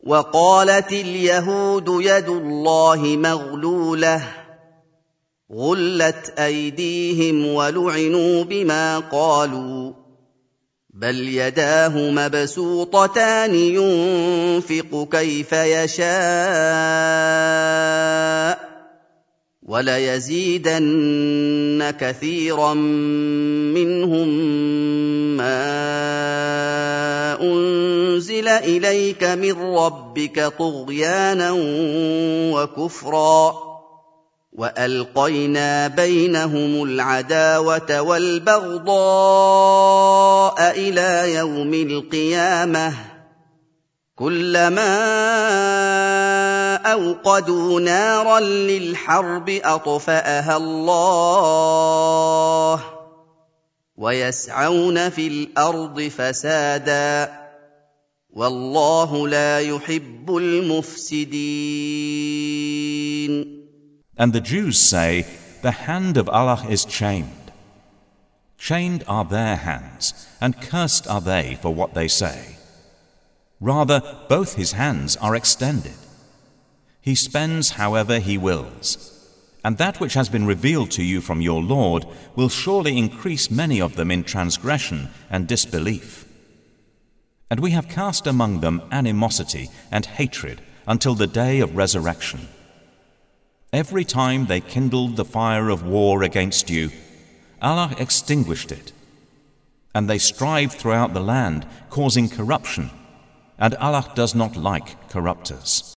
وقالت اليهود يد الله مغلولة غلت أيديهم ولعنوا بما قالوا بل يداه مبسوطتان ينفق كيف يشاء وليزيدن كثيرا منهم ما أنزل إليك من ربك طغيانا وكفرا وألقينا بينهم العداوة والبغضاء إلى يوم القيامة كلما أوقدوا نارا للحرب أطفأها الله ويسعون في الأرض فسادا والله لا يحب المفسدين. And the Jews say, the hand of Allah is chained. Chained are their hands, and cursed are they for what they say. Rather, both his hands are extended. He spends however he wills, and that which has been revealed to you from your Lord will surely increase many of them in transgression and disbelief. And we have cast among them animosity and hatred until the day of resurrection. Every time they kindled the fire of war against you, Allah extinguished it. And they strive throughout the land, causing corruption, and Allah does not like corrupters.